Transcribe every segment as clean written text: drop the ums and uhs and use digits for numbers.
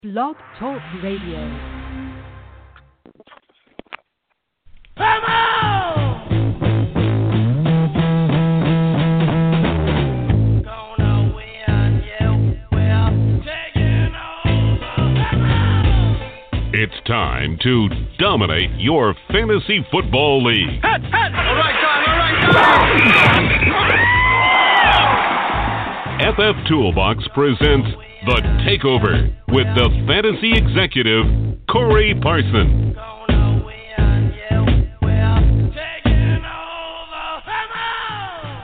Blog Talk Radio. Come on! Gonna win, yeah, we're taking over. Come on! It's time to dominate your fantasy football league. All right, time. FF Toolbox presents The Takeover with the fantasy executive, Corey Parson. Gonna win, yeah, we're taking over. Come on!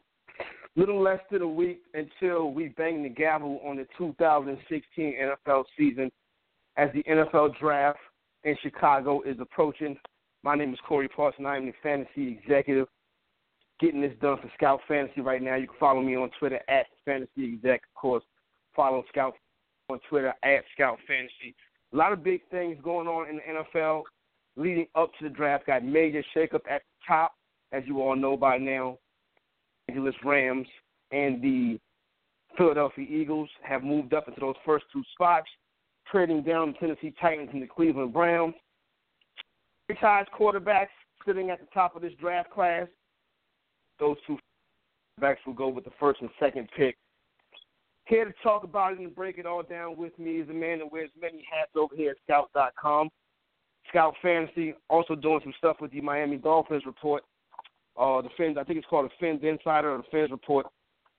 Little less than a week until we bang the gavel on the 2016 NFL season as the NFL draft in Chicago is approaching. My name is Corey Parson. I am the fantasy executive getting this done for Scout Fantasy right now. You can follow me on Twitter at Fantasy Exec. Of course, follow Scout on Twitter at Scout Fantasy. A lot of big things going on in the NFL leading up to the draft. Got major shakeup at the top, as you all know by now. Angeles Rams and the Philadelphia Eagles have moved up into those first two spots, trading down the Tennessee Titans and the Cleveland Browns. Franchise quarterbacks sitting at the top of this draft class. Those two quarterbacks will go with the first and second pick. Here to talk about it and break it all down with me is a man that wears many hats over here at Scout.com. Scout Fantasy, also doing some stuff with the Miami Dolphins report. The Fins, I think it's called the Fins Insider or the Fins Report.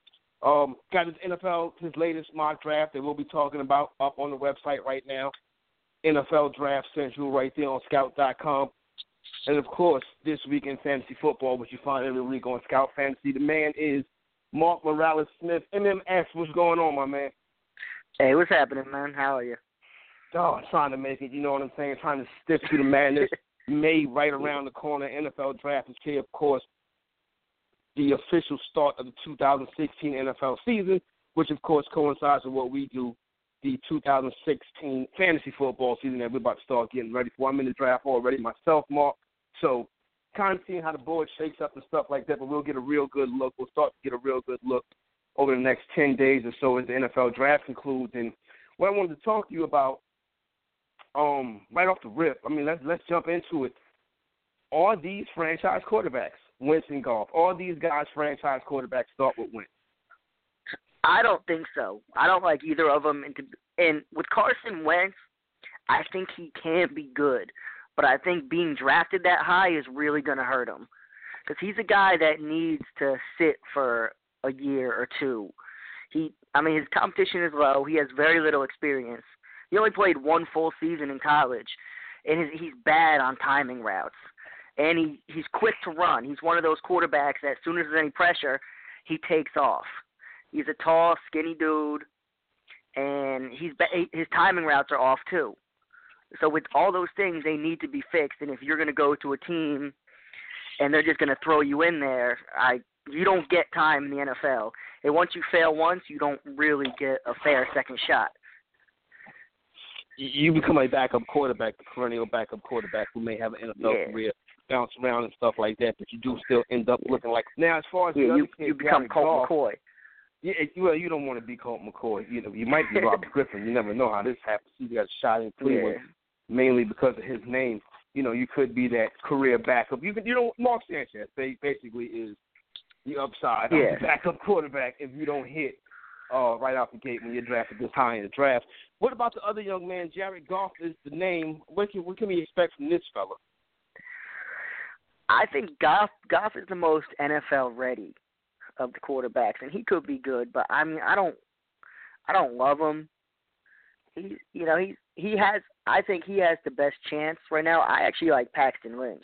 Got his NFL, his latest mock draft that we'll be talking about up on the website right now. NFL Draft Central right there on Scout.com. And, of course, this week in fantasy football, which you find every week on Scout Fantasy, the man is Mark Morales-Smith. MMS, what's going on, my man? Hey, what's happening, man? How are you? Oh, I'm trying to make it, you know what I'm saying, trying to stick to the madness. May right around the corner. NFL Draft is here, of course, the official start of the 2016 NFL season, which, of course, coincides with what we do, the 2016 fantasy football season that we're about to start getting ready for. I'm in the draft already myself, Mark. So kind of seeing how the board shakes up and stuff like that, but we'll get a real good look. We'll start to get a real good look over the next 10 days or so as the NFL draft concludes. And what I wanted to talk to you about right off the rip, I mean, let's jump into it. Are these franchise quarterbacks, Wentz and Goff, are these guys franchise quarterbacks start with Wentz? I don't think so. I don't like either of them. And with Carson Wentz, I think he can be good. But I think being drafted that high is really going to hurt him. Because he's a guy that needs to sit for a year or two. His competition is low. He has very little experience. He only played one full season in college. And he's bad on timing routes. And he's quick to run. He's one of those quarterbacks that as soon as there's any pressure, he takes off. He's a tall, skinny dude, and his timing routes are off too. So with all those things, they need to be fixed. And if you're going to go to a team and they're just going to throw you in there, you don't get time in the NFL. And once you fail once, you don't really get a fair second shot. You become a backup quarterback, the perennial backup quarterback who may have an NFL career, bounce around and stuff like that, but you do still end up looking like. Now, as far as you become Colt McCoy. Yeah, well, you don't want to be Colt McCoy. You might be Robert Griffin. You never know how this happens. He got shot in Cleveland mainly because of his name. You could be that career backup. Mark Sanchez basically is the upside of the backup quarterback if you don't hit right out the gate when you're drafted this high in the draft. What about the other young man? Jared Goff is the name. What can we expect from this fella? I think Goff is the most NFL ready of the quarterbacks, and he could be good, but I don't love him. I think he has the best chance right now. I actually like Paxton Lynch.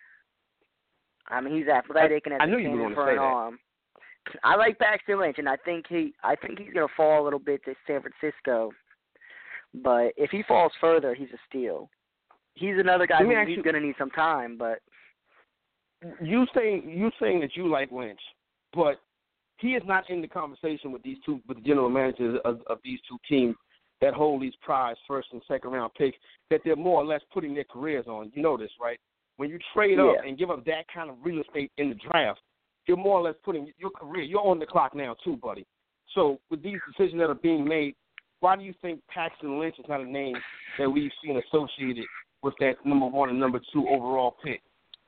I mean, he's athletic and has a cannon for an arm. I like Paxton Lynch, and I think he's going to fall a little bit to San Francisco. But if he falls further, he's a steal. He's another guy who's going to need some time. But you saying that you like Lynch, but he is not in the conversation with the general managers of these two teams that hold these prized first and second round picks that they're more or less putting their careers on. You know this, right? When you trade up and give up that kind of real estate in the draft, you're more or less putting your career. You're on the clock now too, buddy. So with these decisions that are being made, why do you think Paxton Lynch is not a name that we've seen associated with that number 1 and number 2 overall pick?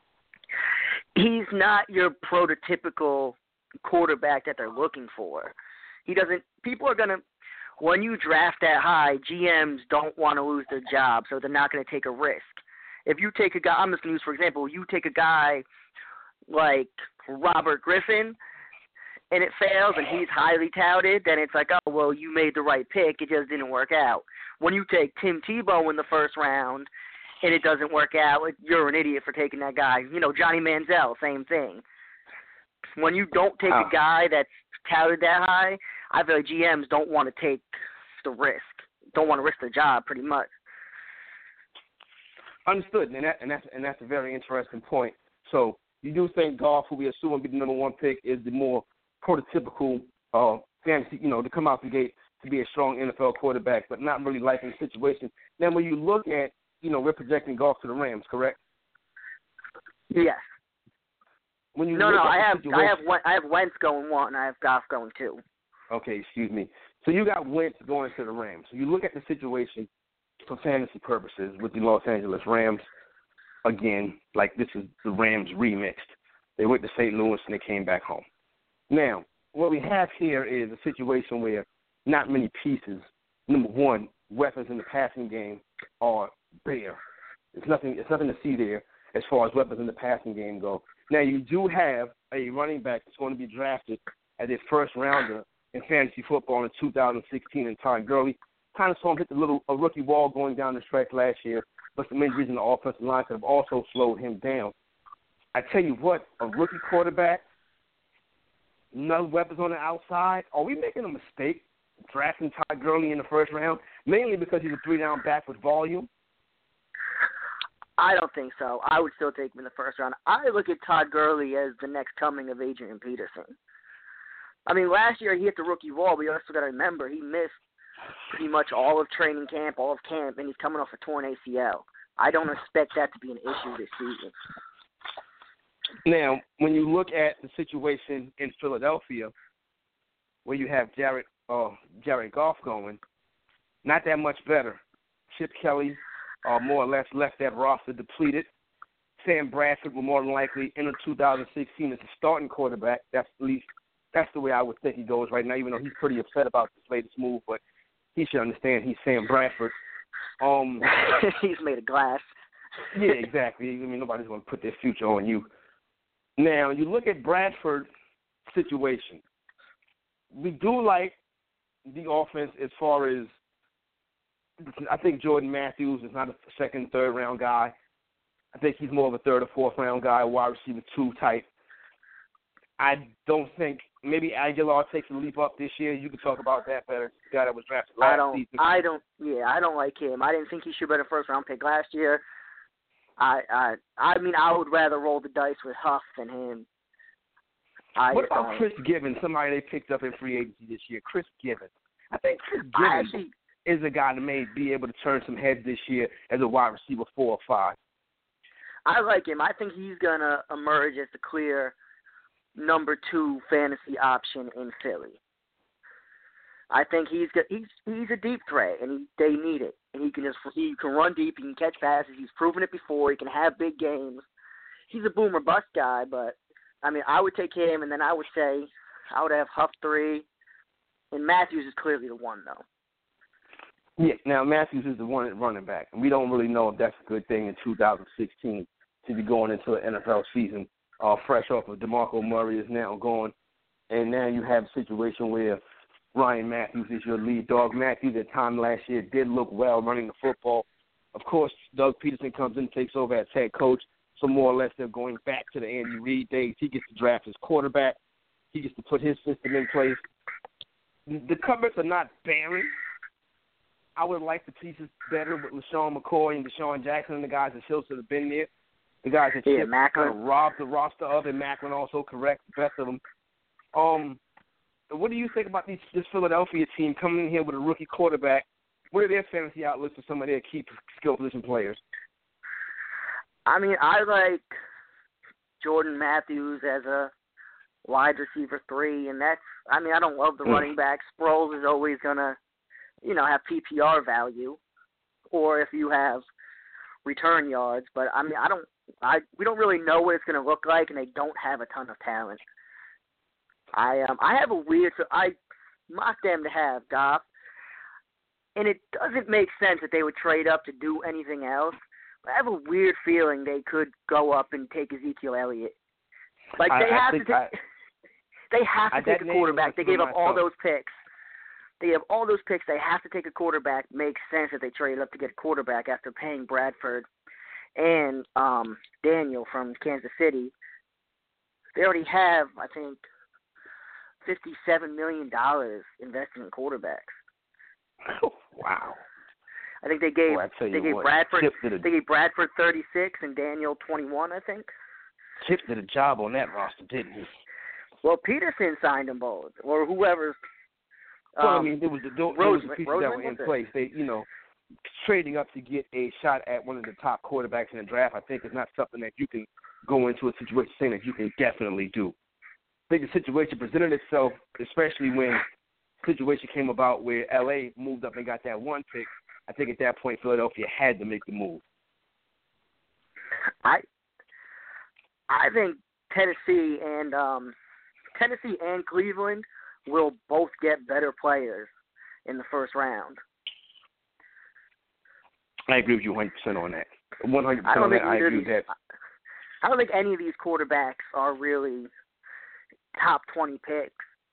He's not your prototypical quarterback that they're looking for. He doesn't. People are gonna. When you draft that high, GMs don't want to lose their job, so they're not going to take a risk. If you take a guy, I'm just going to use, for example, you take a guy like Robert Griffin, and it fails, and he's highly touted, then it's like, oh, well, you made the right pick. It just didn't work out. When you take Tim Tebow in the first round, and it doesn't work out, you're an idiot for taking that guy. You know, Johnny Manziel, same thing. When you don't take a guy that's touted that high, I feel like GMs don't want to take the risk, don't want to risk their job, pretty much. Understood, and that's a very interesting point. So you do think Goff, who we assume will be the number 1 pick, is the more prototypical fantasy, to come out the gate to be a strong NFL quarterback, but not really liking the situation. Now, when you look at, we're projecting Goff to the Rams, correct? Yes. When you I have Wentz going 1, I have Goff going 2. Okay, excuse me. So you got Wentz going to the Rams. So you look at the situation for fantasy purposes with the Los Angeles Rams. Again, like this is the Rams remixed. They went to St. Louis and they came back home. Now, what we have here is a situation where not many pieces. Number 1, weapons in the passing game are bare. There's nothing to see there as far as weapons in the passing game go. Now, you do have a running back that's going to be drafted as a first rounder in fantasy football in 2016 in Todd Gurley. Kind of saw him hit a rookie wall going down the stretch last year, but some injuries in the offensive line could have also slowed him down. I tell you what, a rookie quarterback, no weapons on the outside, are we making a mistake drafting Todd Gurley in the first round, mainly because he's a 3-down back with volume? I don't think so. I would still take him in the first round. I look at Todd Gurley as the next coming of Adrian Peterson. I mean, last year he hit the rookie wall, but you also got to remember he missed pretty much all of training camp, all of camp, and he's coming off a torn ACL. I don't expect that to be an issue this season. Now, when you look at the situation in Philadelphia, where you have Jared Goff going, not that much better. Chip Kelly more or less left that roster depleted. Sam Bradford will more than likely enter 2016 as a starting quarterback. That's the way I would think he goes right now, even though he's pretty upset about this latest move, but he should understand he's Sam Bradford. He's made of glass. Yeah, exactly. I mean, nobody's going to put their future on you. Now, you look at Bradford's situation. We do like the offense as far as I think Jordan Matthews is not a second, third round guy. I think he's more of a third or fourth round guy, wide receiver 2 type. I don't think maybe Aguilar takes a leap up this year. You could talk about that better. The guy that was drafted last season. I don't like him. I didn't think he should have been a first round pick last year. I mean, I would rather roll the dice with Huff than him. What about Chris Gibbons, somebody they picked up in free agency this year? Chris Gibbons. I think Chris Gibbons is a guy that may be able to turn some heads this year as a wide receiver 4 or 5. I like him. I think he's going to emerge as the clear number 2 fantasy option in Philly. I think he's a deep threat, and they need it. And he can run deep, he can catch passes. He's proven it before. He can have big games. He's a boom or bust guy, but I mean, I would take him, and then I would have Huff 3, and Matthews is clearly the 1 though. Yeah, now Matthews is the 1 at running back, and we don't really know if that's a good thing in 2016 to be going into an NFL season fresh off of DeMarco Murray is now gone, and now you have a situation where Ryan Matthews is your lead dog. Matthews at time last year did look well running the football. Of course, Doug Peterson comes in and takes over as head coach, so more or less they're going back to the Andy Reid days. He gets to draft his quarterback. He gets to put his system in place. The cupboards are not barren. I would like the pieces better with LaShawn McCoy and Deshaun Jackson and the guys that still should have been there. The guys that Chip kind of robbed the roster of, and Macklin also correct the best of them. What do you think about this Philadelphia team coming in here with a rookie quarterback? What are their fantasy outlooks for some of their key skill position players? I mean, I like Jordan Matthews as a wide receiver 3, and I don't love the running back. Sproles is always going to have PPR value, or if you have return yards. But I mean, we don't really know what it's going to look like, and they don't have a ton of talent. I have a weird. So I mock them to have Goff, and it doesn't make sense that they would trade up to do anything else. But I have a weird feeling they could go up and take Ezekiel Elliott. Like they have to take a quarterback. They gave up all those picks. They have all those picks. They have to take a quarterback. Makes sense that they traded up to get a quarterback after paying Bradford and Daniel from Kansas City. They already have, I think, $57 million invested in quarterbacks. Oh, wow. I think they gave Bradford 36 and Daniel 21, I think. Chip did a job on that roster, didn't he? Well, Peterson signed them both, or whoever. Well, I mean, there was the pieces that were in place. They, trading up to get a shot at one of the top quarterbacks in the draft, I think, is not something that you can go into a situation saying that you can definitely do. I think the situation presented itself, especially when the situation came about where L.A. moved up and got that one pick. I think at that point Philadelphia had to make the move. I think Tennessee and Cleveland will both get better players in the first round. I agree with you 100% on that. 100% on that. I agree with that. I don't think any of these quarterbacks are really top 20 picks.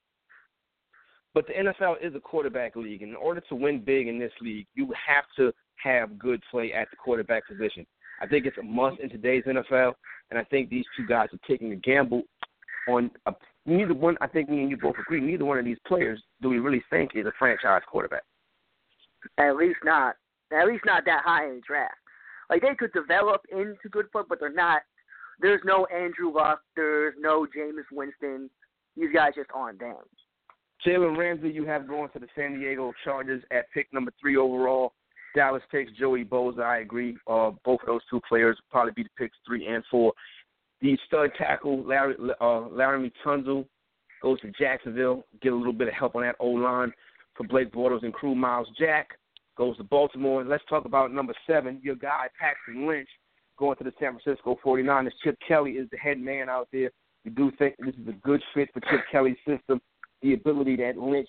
But the NFL is a quarterback league. In order to win big in this league, you have to have good play at the quarterback position. I think it's a must in today's NFL, and I think these two guys are taking a gamble on neither one. I think me and you both agree, neither one of these players do we really think is a franchise quarterback. At least not that high in the draft. Like, they could develop into good play, but they're not. There's no Andrew Luck. There's no Jameis Winston. These guys just aren't them. Jalen Ramsey, you have going to the San Diego Chargers at pick number 3 overall. Dallas takes Joey Bosa. I agree. Both of those two players will probably be the picks 3 and 4. The stud tackle, Laramie Tunsil, goes to Jacksonville. Get a little bit of help on that O-line for Blake Bortles and crew. Miles Jack goes to Baltimore. Let's talk about number 7, your guy, Paxton Lynch, going to the San Francisco 49ers. Chip Kelly is the head man out there. We do think this is a good fit for Chip Kelly's system. The ability that Lynch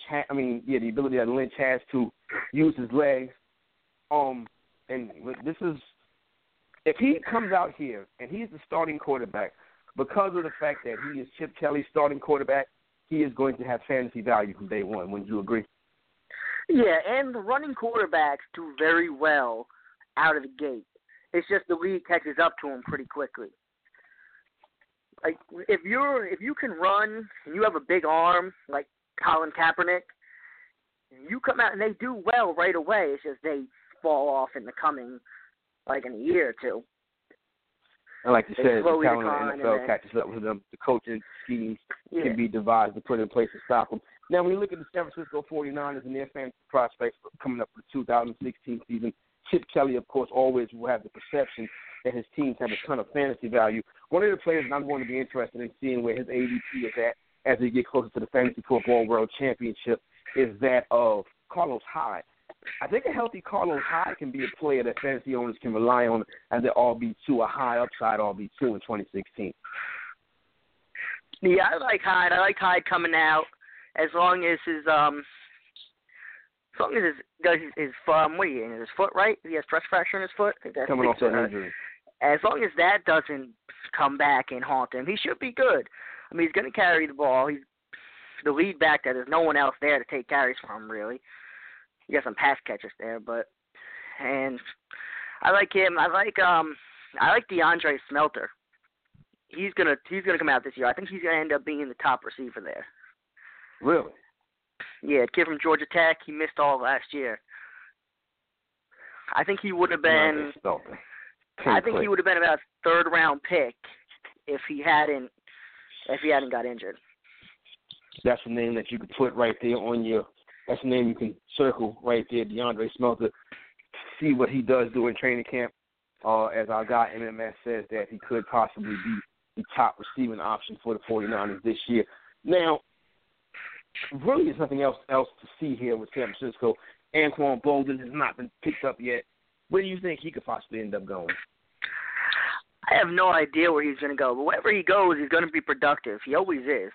has to use his legs. And this is, if he comes out here and he's the starting quarterback, because of the fact that he is Chip Kelly's starting quarterback, he is going to have fantasy value from day one. Wouldn't you agree? Yeah, and the running quarterbacks do very well out of the gate. It's just the league catches up to them pretty quickly. Like, if you can run and you have a big arm like Colin Kaepernick, you come out and they do well right away. It's just they fall off in the coming, like, in a year or two. And like you said, the talent of the NFL catches up with them. The coaching schemes can be devised to put in place to stop them. Now, when you look at the San Francisco 49ers and their fantasy prospects coming up for the 2016 season, Chip Kelly, of course, always will have the perception that his teams have a ton of fantasy value. One of the players that I'm going to be interested in seeing where his ADP is at as we get closer to the Fantasy Football World Championship is that of Carlos Hyde. I think a healthy Carlos Hyde can be a player that fantasy owners can rely on as their RB2, a high upside RB2 in 2016. Yeah, I like Hyde. I like Hyde coming out as long as his what are you in his foot, right? He has stress fracture in his foot. Coming off that injury. As long as that doesn't come back and haunt him, he should be good. I mean, he's going to carry the ball. He's the lead back there. There's no one else there to take carries from, really. You got some pass catchers there, and I like him. I like DeAndre Smelter. He's gonna come out this year. I think he's gonna end up being the top receiver there. Really? Yeah, kid from Georgia Tech. He missed all of last year. I think he would have been. I think he would have been about a third-round pick if he hadn't got injured. That's the name that you could put right there on your. That's the name you can circle right there, DeAndre Smelter. See what he does do in training camp. As our guy MMS says that he could possibly be the top receiving option for the 49ers this year. Now, really there's nothing else to see here with San Francisco. Anquan Bolden has not been picked up yet. Where do you think he could possibly end up going? I have no idea where he's going to go, but wherever he goes, he's going to be productive. He always is.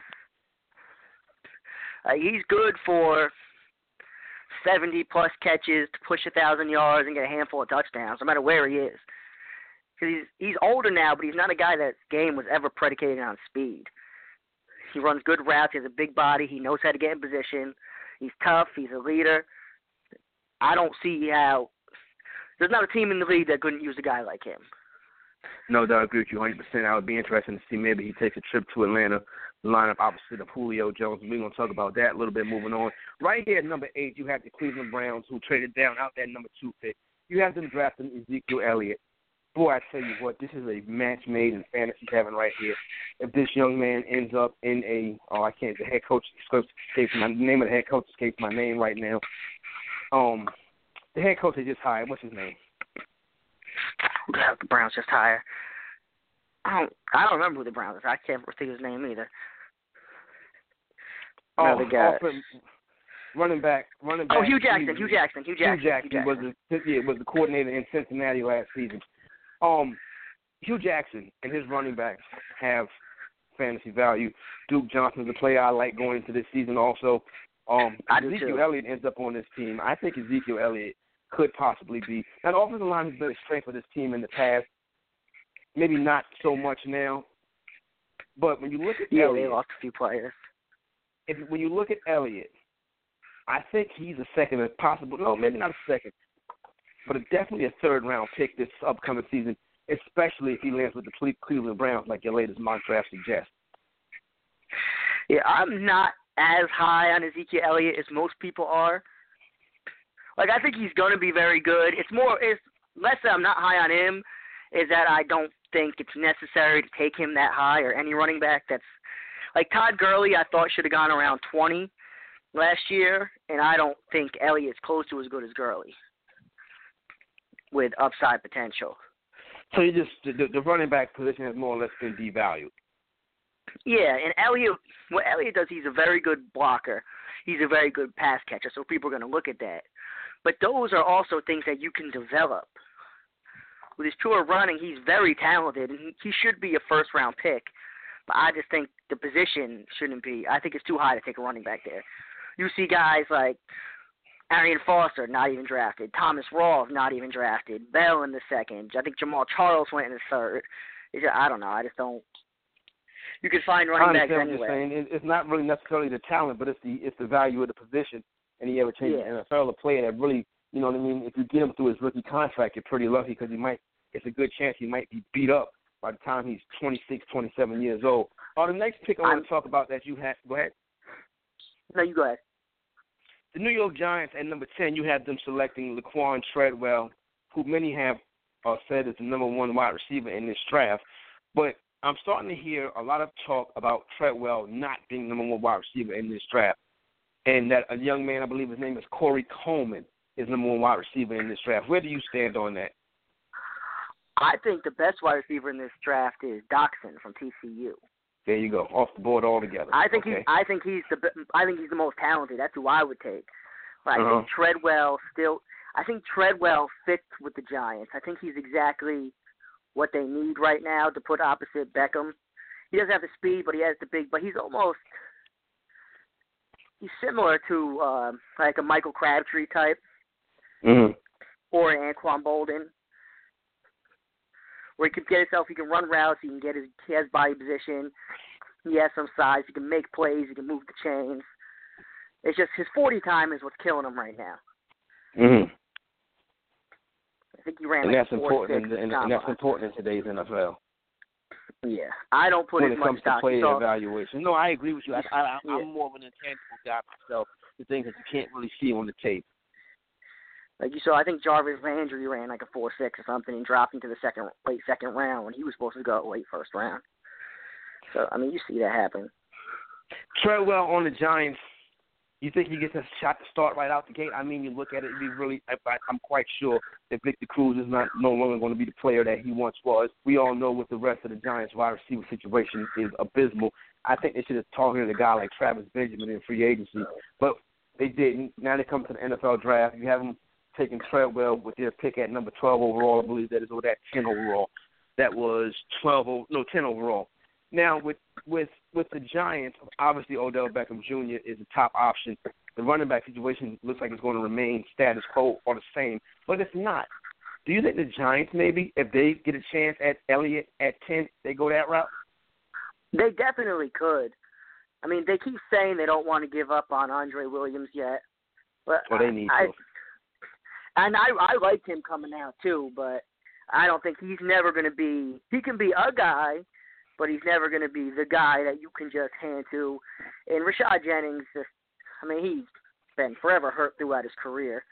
He's good for 70-plus catches to push 1,000 yards and get a handful of touchdowns, no matter where he is. Because he's older now, but he's not a guy that game was ever predicated on speed. He runs good routes. He has a big body. He knows how to get in position. He's tough. He's a leader. I don't see how – there's not a team in the league that couldn't use a guy like him. No doubt, I agree with you 100%. I would be interested to see maybe he takes a trip to Atlanta, the lineup opposite of Julio Jones. We're going to talk about that a little bit moving on. Right here at number 8, you have the Cleveland Browns, who traded down out that number 2 pick. You have them drafting Ezekiel Elliott. Boy, I tell you what, this is a match made in fantasy heaven right here. If this young man ends up in the head coach escapes my name of the head coach escapes my name right now. The head coach they just hired, what's his name? The Browns just hired. I don't remember who the Browns is. I can't think of his name either. Running back. Oh, Hugh Jackson. Hugh Jackson was the coordinator in Cincinnati last season. Hugh Jackson and his running backs have fantasy value. Duke Johnson's a player I like going into this season also. Ezekiel Elliott ends up on this team. I think Ezekiel Elliott could possibly be. Now, the offensive line has been a strength for this team in the past. Maybe not so much now. But when you look at Elliott, they lost a few players. When you look at Elliott, I think he's a second, maybe not a second, but definitely a third-round pick this upcoming season, especially if he lands with the Cleveland Browns like your latest mock draft suggests. Yeah, I'm not as high on Ezekiel Elliott as most people are. Like, I think he's going to be very good. It's less that I'm not high on him, is that I don't think it's necessary to take him that high or any running back that's like Todd Gurley. I thought should have gone around 20 last year, and I don't think Elliott's close to as good as Gurley with upside potential. So you the running back position has more or less been devalued. Yeah, and what Elliott does, he's a very good blocker. He's a very good pass catcher, so people are going to look at that. But those are also things that you can develop. With his pure running, he's very talented, and he should be a first-round pick. But I just think the position shouldn't be. I think it's too high to take a running back there. You see guys like Arian Foster, not even drafted. Thomas Rawls, not even drafted. Bell in the second. I think Jamal Charles went in the third. I don't know. I just don't. You can find running backs anywhere. Saying. It's not really necessarily the talent, but it's the value of the position. And he ever changed the NFL, a player that really, you know what I mean, if you get him through his rookie contract, you're pretty lucky because it's a good chance he might be beat up by the time he's 26, 27 years old. The next pick I want to talk about that you had, go ahead. No, you go ahead. The New York Giants at number 10, you had them selecting Laquan Treadwell, who many have said is the number 1 wide receiver in this draft. But I'm starting to hear a lot of talk about Treadwell not being the number 1 wide receiver in this draft. And that a young man, I believe his name is Corey Coleman, is number 1 wide receiver in this draft. Where do you stand on that? I think the best wide receiver in this draft is Doxson from TCU. There you go, off the board altogether. I think he's the most talented. That's who I would take. But I think Treadwell fits with the Giants. I think he's exactly what they need right now to put opposite Beckham. He doesn't have the speed, but he has the big. But he's similar to like a Michael Crabtree type, or an Anquan Bolden, where he can get himself. He can run routes. He has body position. He has some size. He can make plays. He can move the chains. It's just his 40 time is what's killing him right now. I think he ran and like that's important, and that's important in today's NFL. Yeah, I don't put when as it much comes stock to player in evaluation. No, I agree with you. I'm more of an intangible guy myself. The things that you can't really see on the tape. Like you saw, I think Jarvis Landry ran like a 4.6 or something and dropped into the late second round when he was supposed to go late first round. So I mean, you see that happen. Treadwell on the Giants. You think he gets a shot to start right out the gate? I mean, you look at it, I'm quite sure that Victor Cruz is no longer going to be the player that he once was. We all know what the rest of the Giants' wide receiver situation is abysmal. I think they should have targeted a guy like Travis Benjamin in free agency. But They didn't. Now they come to the NFL draft. You have them taking Treadwell with their pick at number 12 overall. I believe that is, or that 10 overall. That was 10 overall. Now with the Giants, obviously Odell Beckham Jr. is the top option. The running back situation looks like it's going to remain status quo or the same, but it's not. Do you think the Giants maybe, if they get a chance at Elliott at 10, they go that route? They definitely could. I mean, they keep saying they don't want to give up on Andre Williams yet, but well, they need to. And I liked him coming out too, but I don't think he's never going to be. He can be a guy, but he's never going to be the guy that you can just hand to. And Rashad Jennings, he's been forever hurt throughout his career.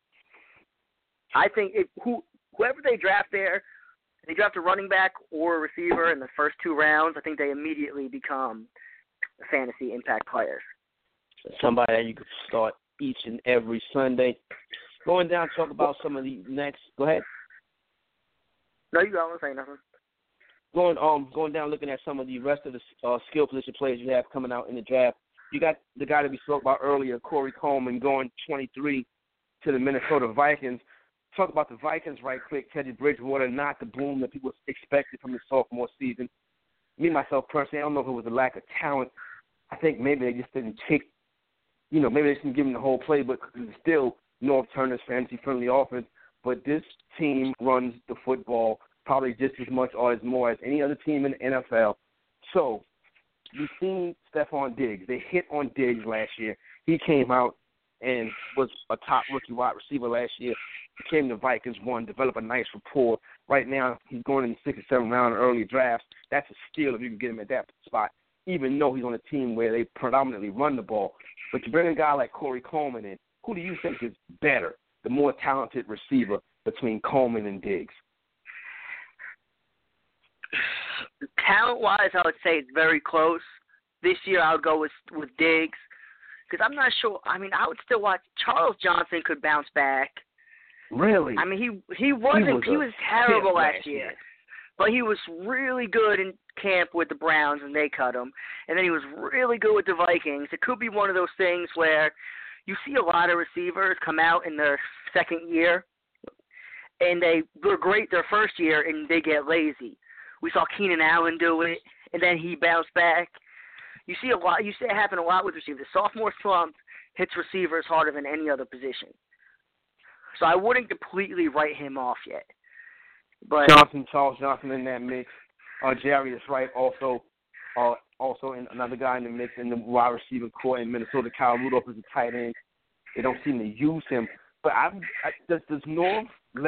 I think whoever they draft there, they draft a running back or a receiver in the first 2 rounds, I think they immediately become fantasy impact players. Somebody that you could start each and every Sunday. Going down, talk about some of the next. Go ahead. No, you go. I won't say nothing. Going down, looking at some of the rest of the skill position players you have coming out in the draft. You got the guy that we spoke about earlier, Corey Coleman, going 23 to the Minnesota Vikings. Talk about the Vikings right quick. Teddy Bridgewater, not the boom that people expected from his sophomore season. Me, myself, personally, I don't know if it was a lack of talent. I think maybe they just didn't take, maybe they didn't give him the whole playbook because it's still North Turner's fantasy-friendly offense. But this team runs the football probably just as much or as more as any other team in the NFL. So we've seen Stephon Diggs. They hit on Diggs last year. He came out and was a top rookie wide receiver last year. Became the Vikings one, developed a nice rapport. Right now, he's going in the 6th or 7th round in early drafts. That's a steal if you can get him at that spot, even though he's on a team where they predominantly run the ball. But you bring a guy like Corey Coleman in, who do you think is better, the more talented receiver between Coleman and Diggs? Talent-wise, I would say it's very close. This year, I would go with Diggs because I'm not sure. I would still watch. Charles Johnson could bounce back. Really? He was terrible last year. But he was really good in camp with the Browns, and they cut him. And then he was really good with the Vikings. It could be one of those things where you see a lot of receivers come out in their second year, and they're great their first year, and they get lazy. We saw Keenan Allen do it, and then he bounced back. You see it happen a lot with receivers. The sophomore slump hits receivers harder than any other position. So I wouldn't completely write him off yet. But Charles Johnson in that mix. Jarius Wright also another guy in the mix in the wide receiver core in Minnesota. Kyle Rudolph is a tight end. They don't seem to use him. But does Norv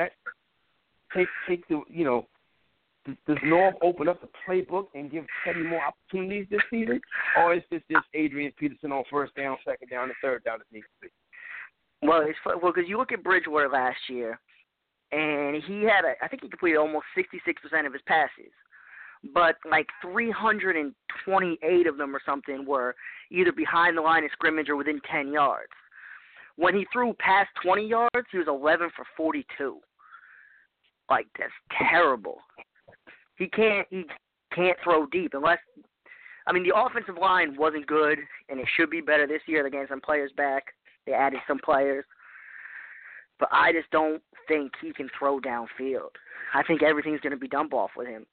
take the does Norv open up the playbook and give Teddy more opportunities this season, or is this just Adrian Peterson on first down, second down, and third down that needs to be? Well, because you look at Bridgewater last year, and he had I think he completed almost 66% of his passes, but like 328 of them or something were either behind the line of scrimmage or within 10 yards. When he threw past 20 yards, he was 11 for 42. Like, that's terrible. He can't throw deep unless the offensive line wasn't good, and it should be better this year. They're getting some players back. They added some players. But I just don't think he can throw downfield. I think everything's going to be dump off with him.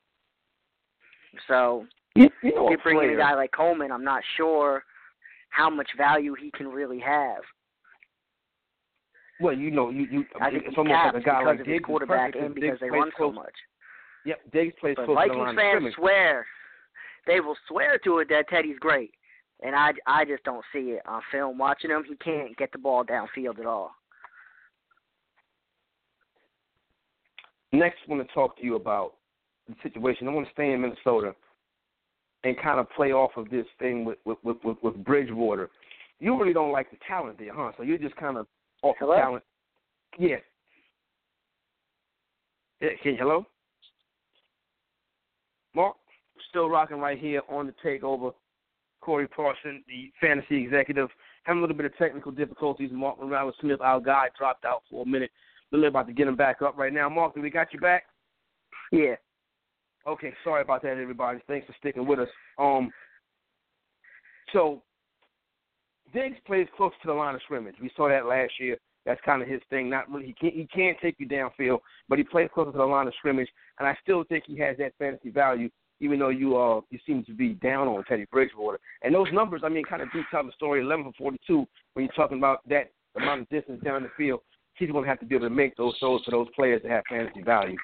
So, if you bring in a guy like Coleman, I'm not sure how much value he can really have. Well, I think it's almost like a guy like Diggs, quarterback, and because they run so much. Yep, Diggs plays close to the Vikings line of fans scrimmage. swear. They will swear to it that Teddy's great. And I just don't see it on film. Watching him, he can't get the ball downfield at all. Next, I want to talk to you about the situation. I want to stay in Minnesota and kind of play off of this thing with Bridgewater. You really don't like the talent there, huh? So you're just kind of off the talent. Yeah. Hello? Mark, still rocking right here on the Takeover. Corey Parson, the fantasy executive, having a little bit of technical difficulties. Mark Morales-Smith, our guy, dropped out for a minute. We're about to get him back up right now. Mark, do we got you back? Yeah. Okay, sorry about that, everybody. Thanks for sticking with us. So Diggs plays close to the line of scrimmage. We saw that last year. That's kind of his thing. Not really. He can't take you downfield, but he plays closer to the line of scrimmage, and I still think he has that fantasy value, even though you seem to be down on Teddy Bridgewater. And those numbers, I mean, kind of do tell the story. 11 for 42. When you're talking about that amount of distance down the field, he's going to have to be able to make those throws for those players that have fantasy value.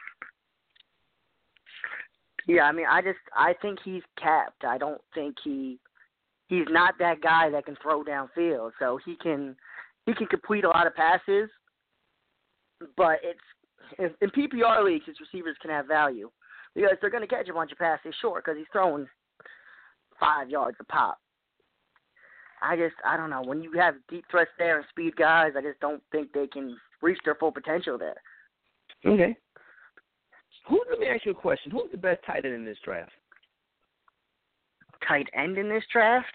Yeah, I mean, I think he's capped. I don't think he's not that guy that can throw downfield. So he can complete a lot of passes, but in PPR leagues, his receivers can have value because they're going to catch a bunch of passes short because he's throwing 5 yards a pop. I don't know. When you have deep threats there and speed guys, I just don't think they can reach their full potential there. Okay. Let me ask you a question. Who's the best tight end in this draft? Tight end in this draft?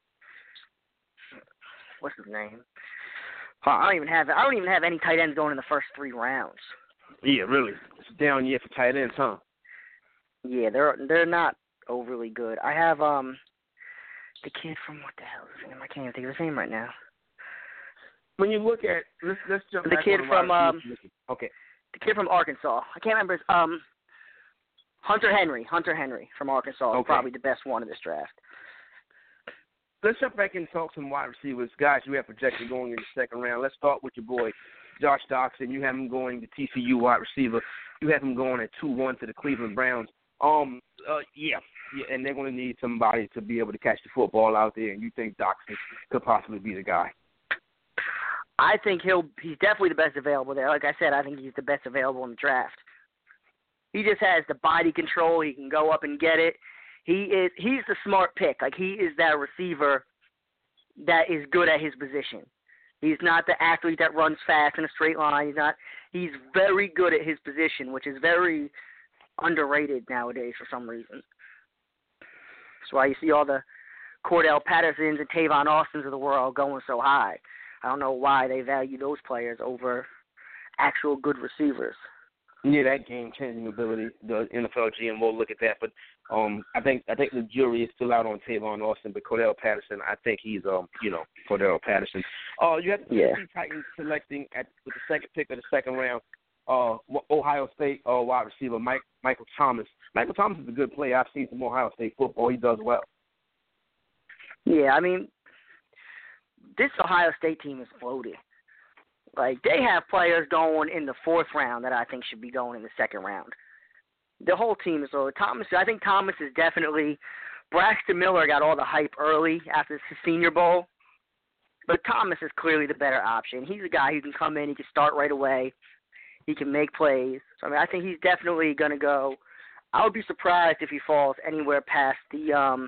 What's his name? I don't even have any tight ends going in the first 3 rounds. Yeah, really. It's a down year for tight ends, huh? Yeah, they're not overly good. I have the kid from what the hell is his name? I can't even think of his name right now. When you look at let's jump the back kid from okay. The kid from Arkansas. I can't remember his Hunter Henry from Arkansas is probably the best one in this draft. Let's jump back and talk some wide receivers. Guys, you have projected going in the second round. Let's start with your boy, Josh Doctson. You have him going to TCU wide receiver. You have him going at 2-1 to the Cleveland Browns. Yeah, and they're going to need somebody to be able to catch the football out there, and you think Doctson could possibly be the guy. I think he's definitely the best available there. Like I said, I think he's the best available in the draft. He just has the body control. He can go up and get it. He's the smart pick. Like, he is that receiver that is good at his position. He's not the athlete that runs fast in a straight line. He's very good at his position, which is very underrated nowadays for some reason. That's why you see all the Cordell Pattersons and Tavon Austins of the world going so high. I don't know why they value those players over actual good receivers. Yeah, that game-changing ability, the NFL GM will look at that. But I think the jury is still out on Tavon Austin, but Cordell Patterson, I think he's Cordell Patterson. You have the Tennessee Titans selecting with the second pick of the second round, Ohio State wide receiver Michael Thomas. Michael Thomas is a good player. I've seen some Ohio State football. He does well. Yeah, I mean, this Ohio State team is loaded. Like, they have players going in the 4th round that I think should be going in the 2nd round. The whole team is loaded. I think Thomas is definitely – Braxton Miller got all the hype early after the Senior Bowl. But Thomas is clearly the better option. He's a guy who can come in. He can start right away. He can make plays. So, I mean, I think he's definitely going to go – I would be surprised if he falls anywhere past the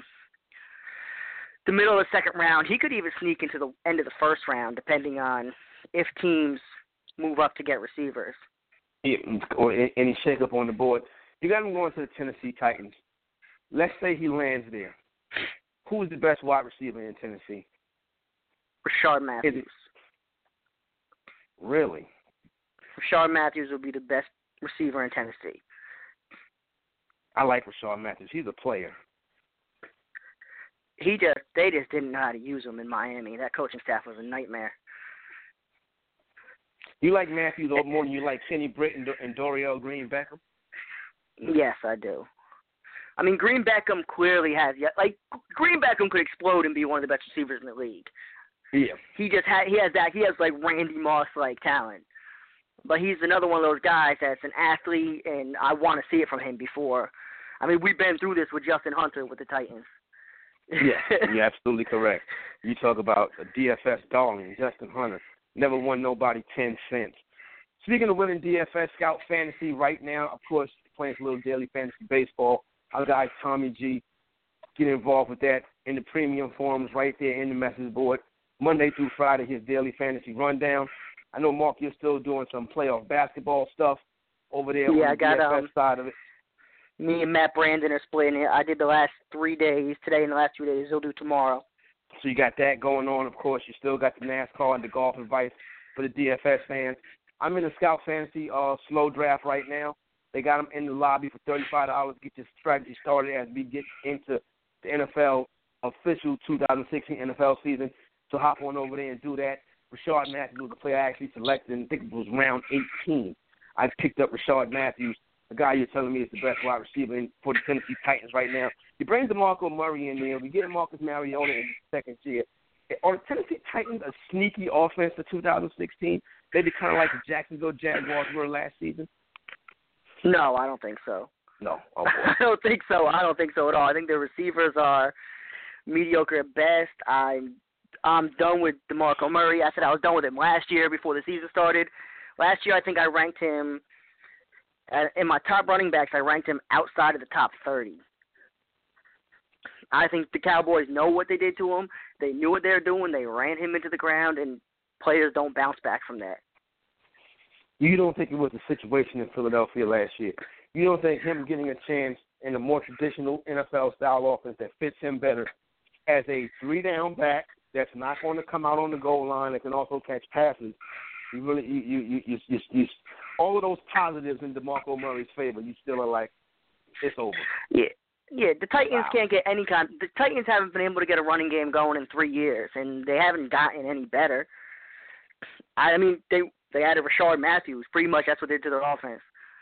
middle of the 2nd round. He could even sneak into the end of the 1st round, depending on if teams move up to get receivers. Yeah, or any shake-up on the board. You got him going to the Tennessee Titans. Let's say he lands there. Who is the best wide receiver in Tennessee? Rashard Matthews. Really? Rashard Matthews will be the best receiver in Tennessee. I like Rashard Matthews. He's a player. They just didn't know how to use him in Miami. That coaching staff was a nightmare. You like Matthews more than you like Kenny Britt and Dorial Green Beckham? Yes, I do. I mean, Green Beckham clearly has Green Beckham could explode and be one of the best receivers in the league. Yeah. He has like Randy Moss like talent. But he's another one of those guys that's an athlete, and I want to see it from him before. I mean, we've been through this with Justin Hunter with the Titans. Yeah, you're absolutely correct. You talk about a DFS darling, Justin Hunter. Never won nobody 10 cents. Speaking of winning DFS Scout Fantasy right now, of course, playing a little daily fantasy baseball. Our guy Tommy G, get involved with that in the premium forums right there in the message board. Monday through Friday, his daily fantasy rundown. I know, Mark, you're still doing some playoff basketball stuff over there on the DFS side of it. Me and Matt Brandon are splitting it. I did the last 3 days. Today and the last 2 days. He'll do tomorrow. So you got that going on. Of course, you still got the NASCAR and the golf advice for the DFS fans. I'm in the Scout Fantasy slow draft right now. They got them in the lobby for $35 to get your strategy started as we get into the NFL official 2016 NFL season. So hop on over there and do that. Rashard Matthews was the player I actually selected, and I think it was round 18. I picked up Rashard Matthews, the guy you're telling me is the best wide receiver for the Tennessee Titans right now. You bring DeMarco Murray in there. We get Marcus Mariota in the second year. Are the Tennessee Titans a sneaky offense for 2016? Maybe kind of like the Jacksonville Jaguars were last season? No, I don't think so. No. Oh, boy. I don't think so. I don't think so at all. I think the receivers are mediocre at best. I'm done with DeMarco Murray. I said I was done with him last year before the season started. Last year, I think I ranked him in my top running backs. I ranked him outside of the top 30. I think the Cowboys know what they did to him. They knew what they were doing. They ran him into the ground, and players don't bounce back from that. You don't think it was a situation in Philadelphia last year? You don't think him getting a chance in a more traditional NFL-style offense that fits him better as a three-down back that's not going to come out on the goal line, that can also catch passes? You really, you all of those positives in DeMarco Murray's favor, you still are like, it's over. Yeah. The Titans can't get any kind. The Titans haven't been able to get a running game going in 3 years, and they haven't gotten any better. I mean, they added Rashard Matthews. Pretty much, that's what they did to their offense.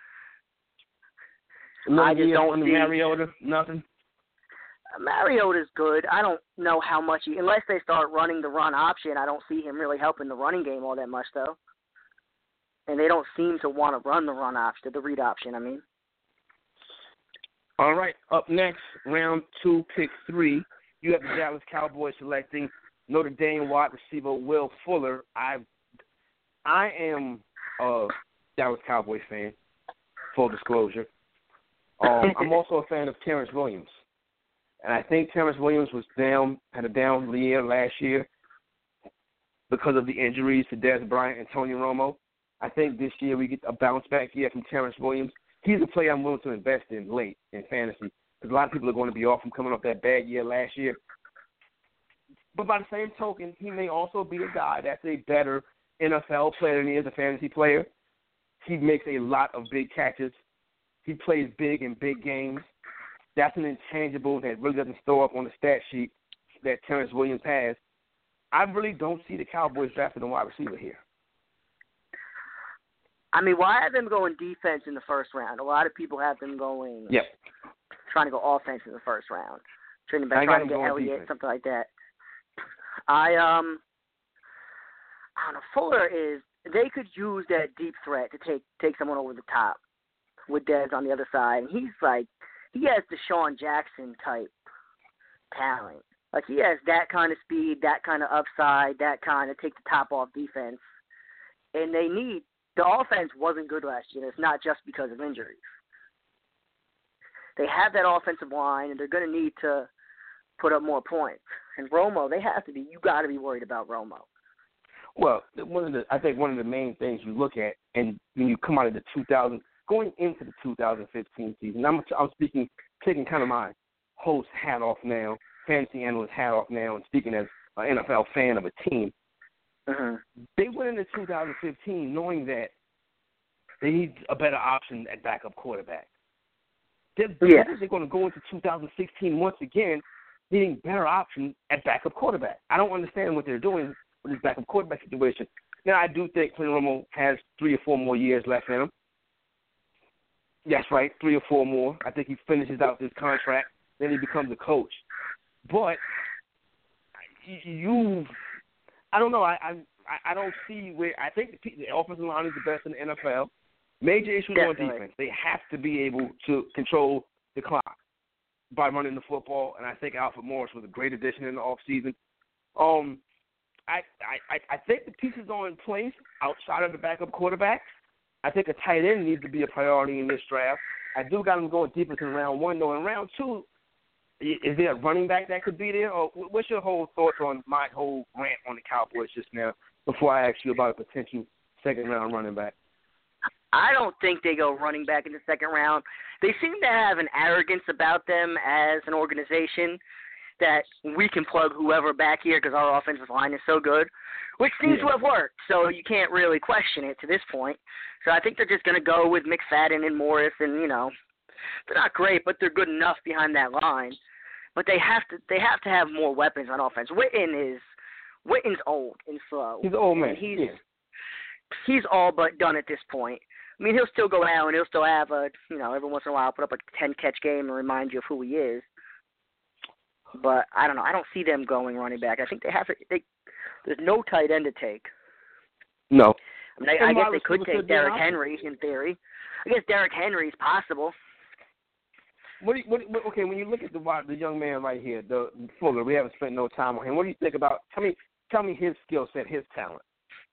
I just don't see Mariota. Nothing. Mariota's good. I don't know how much unless they start running the run option, I don't see him really helping the running game all that much, though. And they don't seem to want to run the run option, the read option, I mean. All right, up next, round 2, pick 3. You have the Dallas Cowboys selecting Notre Dame wide receiver Will Fuller. I am a Dallas Cowboys fan, full disclosure. I'm also a fan of Terrence Williams. And I think Terrence Williams had a down year last year because of the injuries to Dez Bryant and Tony Romo. I think this year we get a bounce-back year from Terrence Williams. He's a player I'm willing to invest in late in fantasy because a lot of people are going to be off him coming off that bad year last year. But by the same token, he may also be a guy that's a better NFL player than he is a fantasy player. He makes a lot of big catches. He plays big in big games. That's an intangible that really doesn't show up on the stat sheet that Terrence Williams has. I really don't see the Cowboys drafting a wide receiver here. I mean, why have them going defense in the first round? A lot of people have them going trying to go offense in the first round. Trying to get Elliott, defense. Something like that. I don't know. Fuller is – they could use that deep threat to take someone over the top with Dez on the other side. And he's like – he has Deshaun Jackson type talent. Like, he has that kind of speed, that kind of upside, that kind of take the top off defense. And they need – the offense wasn't good last year. It's not just because of injuries. They have that offensive line, and they're going to need to put up more points. And Romo, they have to be – you got to be worried about Romo. Well, I think one of the main things you look at, and when you come out of the 2000 – going into the 2015 season, I'm taking kind of my host hat off now, fantasy analyst hat off now, and speaking as an NFL fan of a team. They went into 2015 knowing that they need a better option at backup quarterback. They're going to go into 2016 once again needing better options at backup quarterback. I don't understand what they're doing with this backup quarterback situation. Now, I do think Tony Romo has 3 or 4 more years left in him. That's right, 3 or 4 more. I think he finishes out his contract, then he becomes a coach. But I don't know. I don't see where. I think the offensive line is the best in the NFL. Major issues on defense. They have to be able to control the clock by running the football, and I think Alfred Morris was a great addition in the offseason. I think the pieces are in place outside of the backup quarterback. I think a tight end needs to be a priority in this draft. I do got them going deeper than round 1, though. In round 2, is there a running back that could be there? Or what's your whole thoughts on my whole rant on the Cowboys just now before I ask you about a potential second-round running back? I don't think they go running back in the second round. They seem to have an arrogance about them as an organization that we can plug whoever back here because our offensive line is so good, which seems to have worked. So you can't really question it to this point. So I think they're just going to go with McFadden and Morris, and they're not great, but they're good enough behind that line. But they have to have more weapons on offense. Witten is Witten's old and slow. He's an old man. And he's all but done at this point. I mean, he'll still go out and he'll still have every once in a while put up a 10-catch game and remind you of who he is. But I don't know. I don't see them going running back. I think they have to. There's no tight end to take. No. I mean, I guess they could take Derrick Henry in theory. I guess Derrick Henry is possible. Okay, when you look at the young man right here, the Fuller, we haven't spent no time on him. What do you think about? Tell me his skill set, his talent.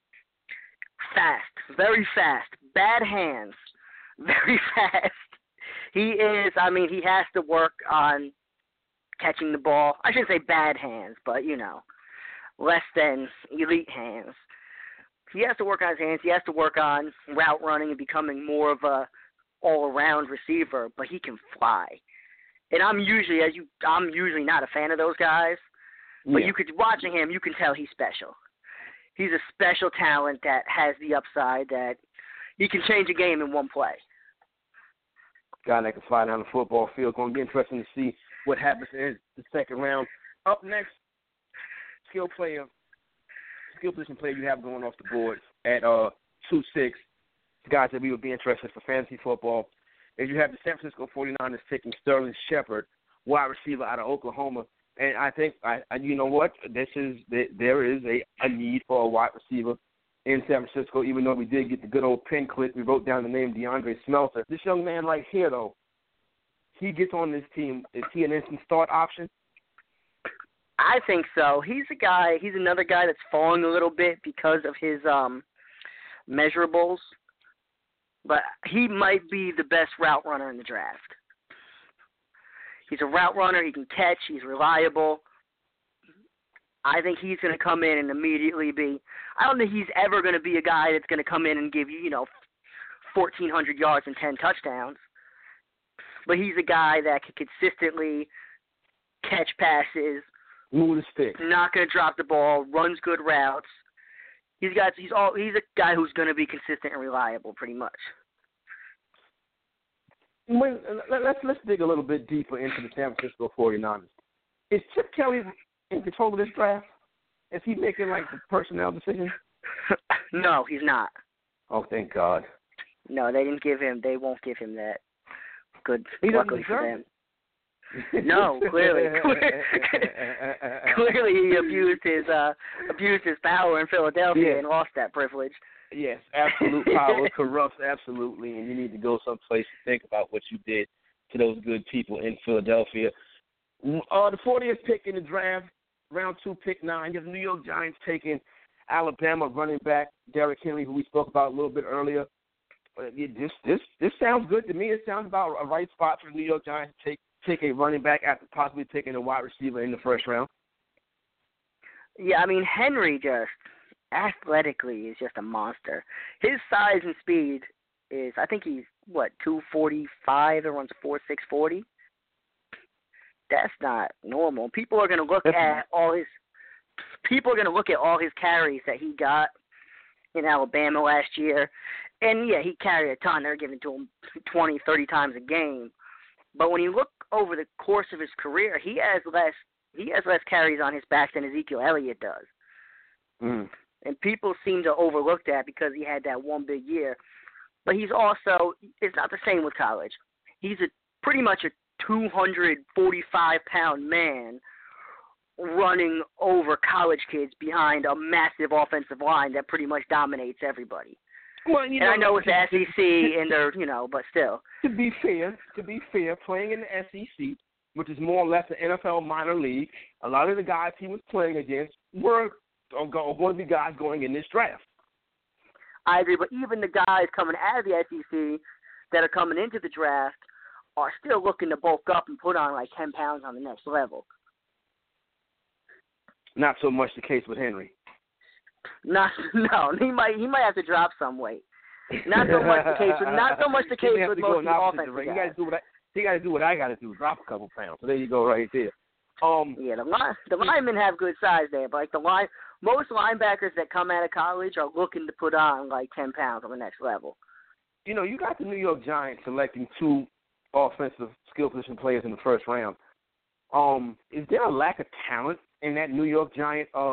Fast, very fast, bad hands, very fast. He is. I mean, he has to work on catching the ball. I shouldn't say bad hands, but less than elite hands. He has to work on his hands. He has to work on route running and becoming more of a all-around receiver, but he can fly. And I'm usually not a fan of those guys, but watching him, you can tell he's special. He's a special talent that has the upside that he can change a game in one play. Guy that can fly down the football field. Going to be interesting to see what happens in the second round. Up next, skill position player you have going off the board at 2-6. Guys that we would be interested for fantasy football is you have the San Francisco 49ers taking Sterling Shepard, wide receiver out of Oklahoma. And I think, you know what, there is a need for a wide receiver in San Francisco, even though we did get the good old pin click. We wrote down the name DeAndre Smelter. This young man right here, though, he gets on this team. Is he an instant start option? I think so. He's another guy that's falling a little bit because of his measurables, but he might be the best route runner in the draft. He's a route runner. He can catch. He's reliable. I think he's going to come in and immediately be – I don't think he's ever going to be a guy that's going to come in and give you, 1,400 yards and 10 touchdowns. But he's a guy that can consistently catch passes, move the stick, not going to drop the ball, runs good routes. He's a guy who's going to be consistent and reliable pretty much. Let's dig a little bit deeper into the San Francisco 49ers. Is Chip Kelly in control of this draft? Is he making the personnel decisions? No, he's not. Oh, thank God. No, they won't give him that. Good. He doesn't luckily for them. No, clearly he abused his power in Philadelphia and lost that privilege. Yes, absolute power corrupts absolutely, and you need to go someplace to think about what you did to those good people in Philadelphia. The 40th pick in the draft, round 2, pick 9. You have the New York Giants taking Alabama running back Derrick Henry, who we spoke about a little bit earlier. This sounds good to me. It sounds about a right spot for the New York Giants to take a running back after possibly taking a wide receiver in the first round. Yeah, I mean, Henry just athletically is just a monster. His size and speed is, I think he's, 245 and runs 4.6 40. That's not normal. People are going to look at all his carries that he got in Alabama last year. And, yeah, he carried a ton. They're giving to him 20, 30 times a game. But when you look over the course of his career, he has less carries on his back than Ezekiel Elliott does. Mm. And people seem to overlook that because he had that one big year. But he's also – it's not the same with college. He's pretty much a 245-pound man running over college kids behind a massive offensive line that pretty much dominates everybody. Well, and I know it's the SEC and they're, but still. To be fair, playing in the SEC, which is more or less an NFL minor league, a lot of the guys he was playing against were going to be guys going in this draft. I agree, but even the guys coming out of the SEC that are coming into the draft are still looking to bulk up and put on 10 pounds on the next level. Not so much the case with Henry. No, he might have to drop some weight. Not so much the case with most of the offensive guys. He got to do what I got to do, drop a couple pounds. So there you go, right there. Yeah, the linemen have good size there, but most linebackers that come out of college are looking to put on 10 pounds on the next level. You got the New York Giants selecting 2 offensive skill position players in the first round. Is there a lack of talent in that New York Giant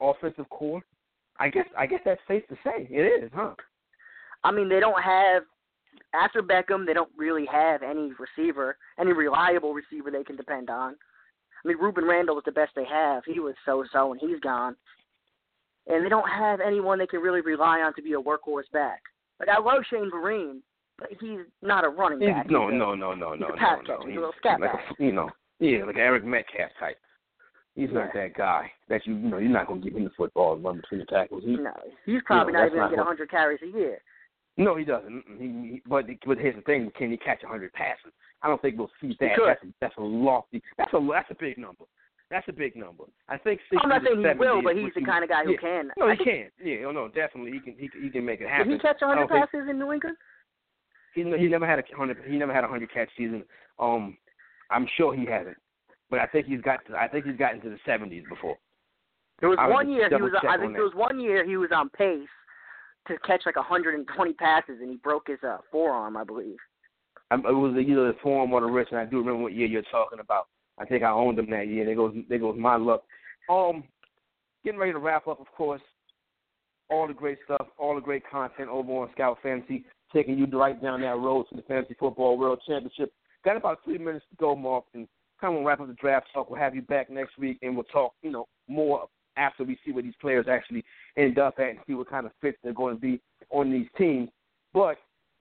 offensive core? I guess that's safe to say. It is, huh? I mean, they don't have after Beckham. They don't really have any reliable receiver they can depend on. I mean, Ruben Randall is the best they have. He was so-so, and he's gone. And they don't have anyone they can really rely on to be a workhorse back. Like, I love Shane Vereen, but he's not a running back. No. He's a pass catcher. He's a little scat like back. Like Eric Metcalf type. He's not that guy that you're not going to give him the football and run between the tackles. He's probably not even going to get 100 carries a year. No, he doesn't. But here's the thing: can he catch 100 passes? I don't think we'll see that. That's a lofty. That's a big number. That's a big number. I think 60 I'm not saying he will, but he's the kind of guy who can. No, he can. Yeah, no, definitely he can make it happen. Did he catch 100 passes in New England? He never had 100 catch season. I'm sure he hasn't, but I think he's gotten to the 70s before. There was one year he was. I think there was one year he was on pace to catch like 120 passes, and he broke his forearm, I believe. It was either the forearm or the wrist, and I do remember what year you're talking about. I think I owned him that year. There goes my luck. Getting ready to wrap up, of course. All the great stuff, all the great content over on Scout Fantasy, taking you right down that road to the Fantasy Football World Championship. Got about 3 minutes to go, Mark, and kind of wrap up the draft talk. We'll have you back next week, and we'll talk, more after we see where these players actually end up at and see what kind of fits they're going to be on these teams. But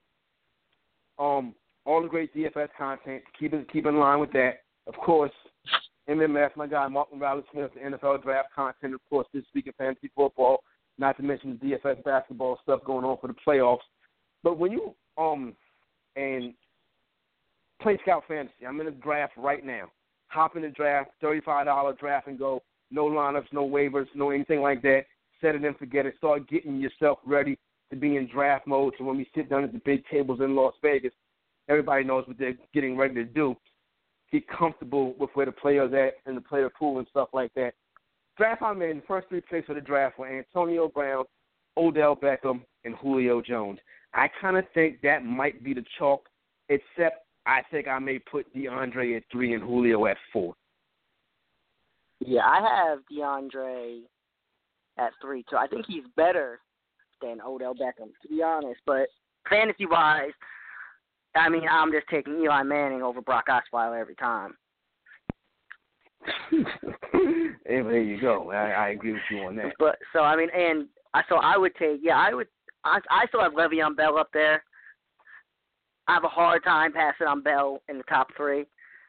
all the great DFS content, keep in line with that. Of course, MMS, my guy Mark Morales-Smith, the NFL draft content, of course, this week in fantasy football, not to mention the DFS basketball stuff going on for the playoffs. But when you and play Scout Fantasy, I'm in a draft right now. Hop in the draft, $35 draft and go. No lineups, no waivers, no anything like that. Set it and forget it. Start getting yourself ready to be in draft mode. So when we sit down at the big tables in Las Vegas, everybody knows what they're getting ready to do. Get comfortable with where the player's at and the player pool and stuff like that. Draft I'm in, the first 3 picks of the draft were Antonio Brown, Odell Beckham, and Julio Jones. I kind of think that might be the chalk, except I think I may put DeAndre at 3 and Julio at 4. Yeah, I have DeAndre at 3, too. I think he's better than Odell Beckham, to be honest. But fantasy-wise, I mean, I'm just taking Eli Manning over Brock Osweiler every time. Hey, there you go. I agree with you on that. But so I mean, I would take. Yeah, I still have Le'Veon Bell up there. I have a hard time passing on Bell in the top 3.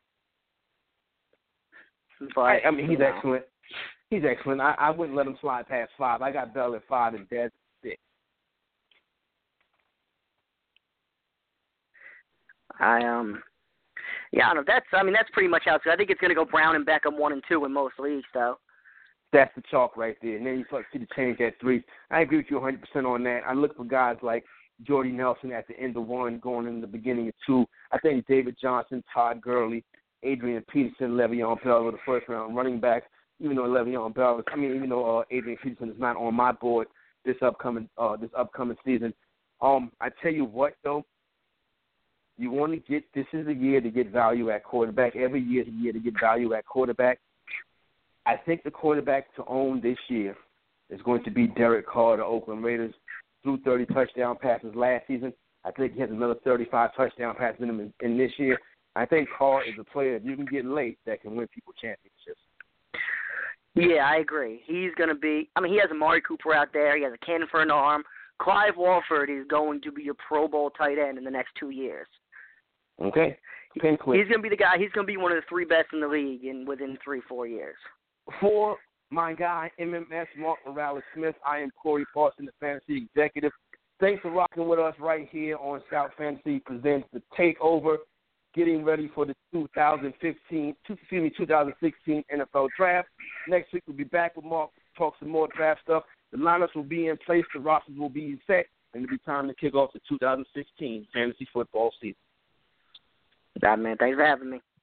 But I mean, he's excellent. He's excellent. I wouldn't let him slide past 5. I got Bell at 5 and Dez at 6. Yeah, I don't know. That's pretty much how it's. I think it's going to go Brown and Beckham 1 and 2 in most leagues, though. That's the chalk right there. And then you see the change at 3. I agree with you 100% on that. I look for guys like Jordy Nelson at the end of 1, going in the beginning of 2. I think David Johnson, Todd Gurley, Adrian Peterson, Le'Veon Bell were the first round running backs. Even though Adrian Peterson is not on my board this upcoming season. I tell you what though. You want to get, this is a year to get value at quarterback. Every year is a year to get value at quarterback. I think the quarterback to own this year is going to be Derek Carr, the Oakland Raiders. Threw 30 touchdown passes last season. I think he has another 35 touchdown passes in him in this year. I think Carr is a player, if you can get late, that can win people championships. Yeah, I agree. He's going to be, he has Amari Cooper out there. He has a cannon for an arm. Clive Walford is going to be a Pro Bowl tight end in the next 2 years. Okay. He's going to be the guy. He's going to be one of the 3 best in the league within 3-4 years. For my guy, MMS Mark Morales-Smith, I am Corey Parson, the Fantasy Executive. Thanks for rocking with us right here on Scout Fantasy Presents The Takeover, getting ready for the 2016 NFL Draft. Next week we'll be back with Mark to talk some more draft stuff. The lineups will be in place, the rosters will be set, and it'll be time to kick off the 2016 fantasy football season. Man, thanks for having me.